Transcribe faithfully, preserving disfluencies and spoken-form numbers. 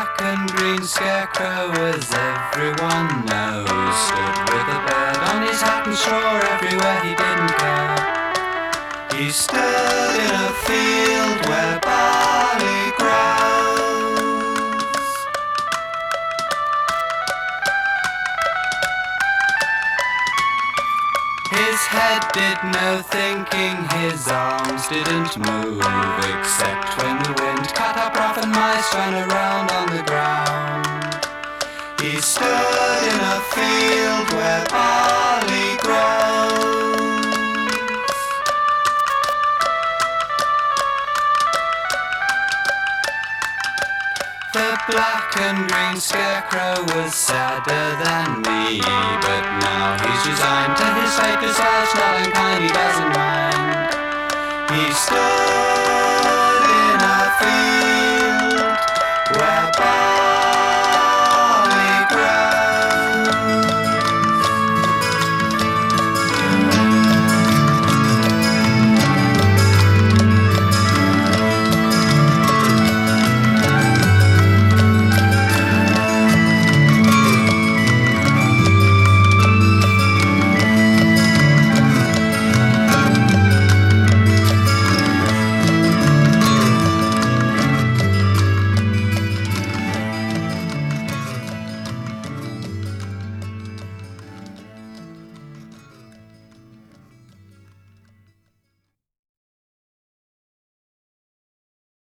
black and green scarecrow, as everyone knows, stood with a bird on his hat and straw everywhere he didn't care. He stood in a field where barley grows. His head did no thinking, his arms didn't move, except when the wind cut up rough and mice ran around on the ground. He stood in a field where barley grows. The black and green scarecrow was sadder than me, but now he's resigned to his fate, 'cause life's not unkind, he doesn't mind. He stood in a field where